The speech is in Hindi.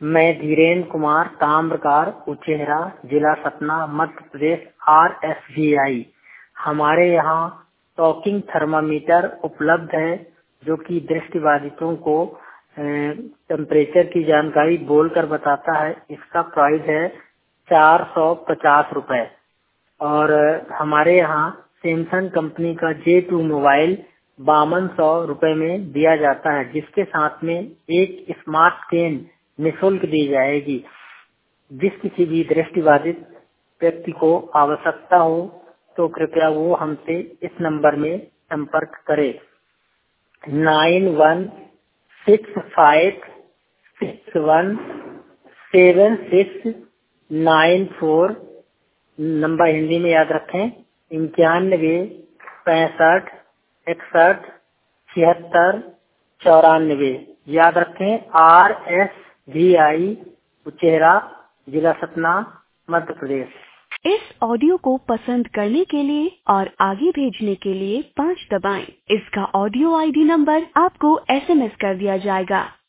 मैं धीरेन्द्र कुमार, ताम्रकार, उचेहरा, जिला सतना, मध्य प्रदेश, RSVI। हमारे यहाँ टॉकिंग थर्मामीटर उपलब्ध है जो कि दृष्टिबाधितों को टेम्परेचर की जानकारी बोलकर बताता है। इसका प्राइस है 450 रुपए। और हमारे यहाँ सैमसंग कंपनी का J2 मोबाइल 5200 रुपए में दिया जाता है, जिसके साथ में एक स्मार्ट पेन निःशुल्क दी जाएगी। जिस किसी भी दृष्टिबाधित व्यक्ति को आवश्यकता हो तो कृपया वो हमसे इस नंबर में संपर्क करे। 9165617694 नंबर हिंदी में याद रखें। 9165617694 याद रखें। RSVI उचेहरा, जिला सतना, मध्य प्रदेश। इस ऑडियो को पसंद करने के लिए और आगे भेजने के लिए 5 दबाएं। इसका ऑडियो ID नंबर आपको SMS कर दिया जाएगा।